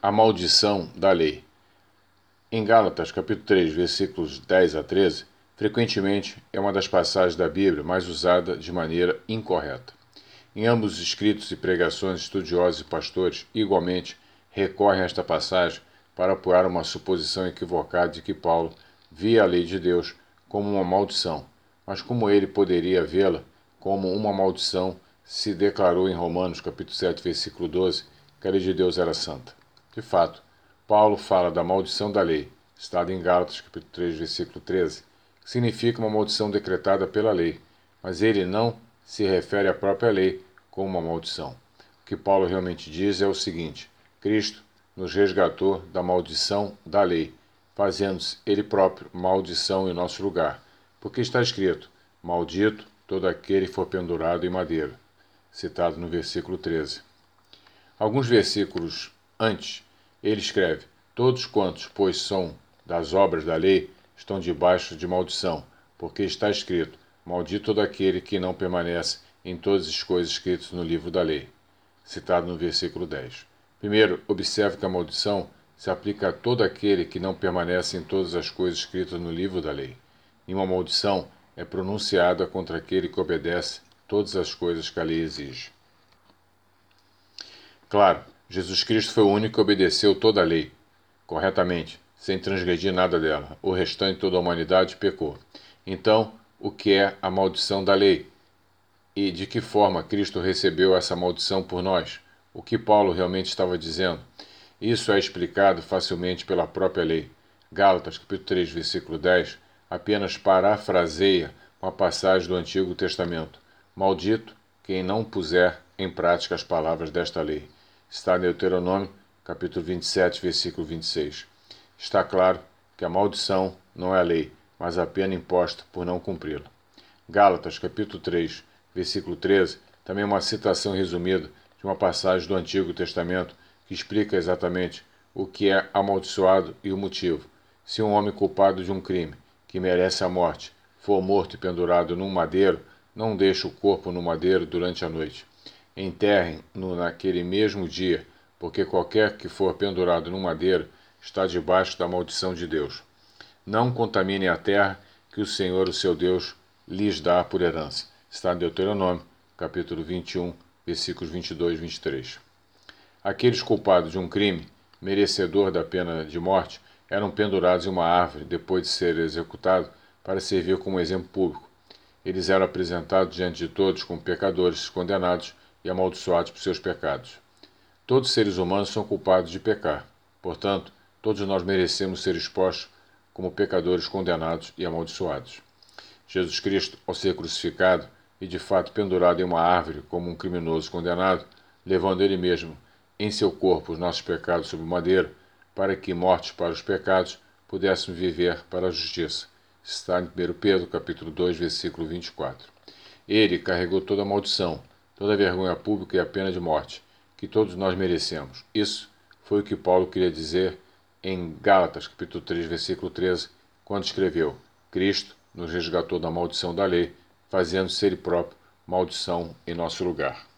A maldição da lei. Em Gálatas, capítulo 3, versículos 10 a 13, frequentemente é uma das passagens da Bíblia mais usada de maneira incorreta. Em ambos os escritos e pregações, estudiosos e pastores igualmente recorrem a esta passagem para apoiar uma suposição equivocada de que Paulo via a lei de Deus como uma maldição, mas como ele poderia vê-la como uma maldição se declarou em Romanos, capítulo 7, versículo 12, que a lei de Deus era santa. De fato, Paulo fala da maldição da lei, citado em Gálatas, capítulo 3, versículo 13, que significa uma maldição decretada pela lei, mas ele não se refere à própria lei como uma maldição. O que Paulo realmente diz é o seguinte: Cristo nos resgatou da maldição da lei, fazendo-se ele próprio maldição em nosso lugar, porque está escrito: maldito todo aquele que for pendurado em madeira, citado no versículo 13. Alguns versículos antes, ele escreve: todos quantos, pois, são das obras da lei, estão debaixo de maldição, porque está escrito: maldito todo aquele que não permanece em todas as coisas escritas no livro da lei, citado no versículo 10. Primeiro, observe que a maldição se aplica a todo aquele que não permanece em todas as coisas escritas no livro da lei. E uma maldição é pronunciada contra aquele que obedece todas as coisas que a lei exige. Claro, Jesus Cristo foi o único que obedeceu toda a lei, corretamente, sem transgredir nada dela. O restante, toda a humanidade, pecou. Então, o que é a maldição da lei? E de que forma Cristo recebeu essa maldição por nós? O que Paulo realmente estava dizendo? Isso é explicado facilmente pela própria lei. Gálatas, capítulo 3, versículo 10, apenas parafraseia uma passagem do Antigo Testamento. Maldito quem não puser em prática as palavras desta lei. Está em Deuteronômio, capítulo 27, versículo 26. Está claro que a maldição não é a lei, mas a pena imposta por não cumpri-la. Gálatas, capítulo 3, versículo 13, também é uma citação resumida de uma passagem do Antigo Testamento que explica exatamente o que é amaldiçoado e o motivo. Se um homem culpado de um crime, que merece a morte, for morto e pendurado num madeiro, não deixe o corpo no madeiro durante a noite. Enterrem-no naquele mesmo dia, porque qualquer que for pendurado num madeiro está debaixo da maldição de Deus. Não contaminem a terra que o Senhor, o seu Deus, lhes dá por herança. Está em Deuteronômio, capítulo 21, versículos 22 e 23. Aqueles culpados de um crime, merecedor da pena de morte, eram pendurados em uma árvore depois de ser executados para servir como exemplo público. Eles eram apresentados diante de todos como pecadores, condenados e amaldiçoados por seus pecados. Todos os seres humanos são culpados de pecar. Portanto, todos nós merecemos ser expostos como pecadores condenados e amaldiçoados. Jesus Cristo, ao ser crucificado e de fato pendurado em uma árvore como um criminoso condenado, levando ele mesmo em seu corpo os nossos pecados sobre o madeiro, para que, mortos para os pecados, pudéssemos viver para a justiça. Está em 1 Pedro, capítulo 2, versículo 24. Ele carregou toda a maldição, toda a vergonha pública e a pena de morte, que todos nós merecemos. Isso foi o que Paulo queria dizer em Gálatas, capítulo 3, versículo 13, quando escreveu: Cristo nos resgatou da maldição da lei, fazendo-se ele próprio maldição em nosso lugar.